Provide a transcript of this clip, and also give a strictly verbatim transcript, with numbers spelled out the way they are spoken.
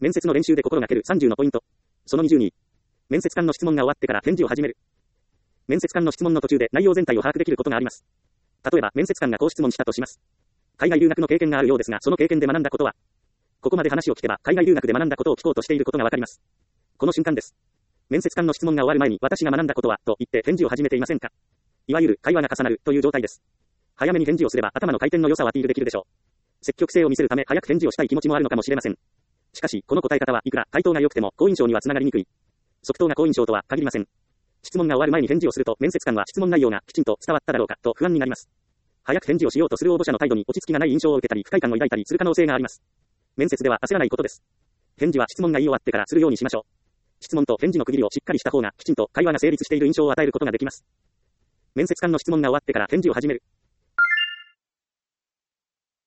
面接の練習で心がけるさんじゅうのポイント。そのにじゅうに。面接官の質問が終わってから返事を始める。面接官の質問の途中で内容全体を把握できることがあります。例えば、面接官がこう質問したとします。海外留学の経験があるようですが、その経験で学んだことは、ここまで話を聞けば、海外留学で学んだことを聞こうとしていることがわかります。この瞬間です。面接官の質問が終わる前に、私が学んだことは、と言って返事を始めていませんか。いわゆる会話が重なるという状態です。早めに返事をすれば頭の回転の良さをアピールできるでしょう。積極性を見せるため早く返事をしたい気持ちもあるのかもしれません。しかし、この答え方はいくら回答が良くても好印象にはつながりにくい。即答が好印象とは限りません。質問が終わる前に返事をすると、面接官は質問内容がきちんと伝わっただろうかと不安になります。早く返事をしようとする応募者の態度に落ち着きがない印象を受けたり、不快感を抱いたりする可能性があります。面接では焦らないことです。返事は質問が言い終わってからするようにしましょう。質問と返事の区切りをしっかりした方がきちんと会話が成立している印象を与えることができます。面接官の質問が終わってから返事を始める。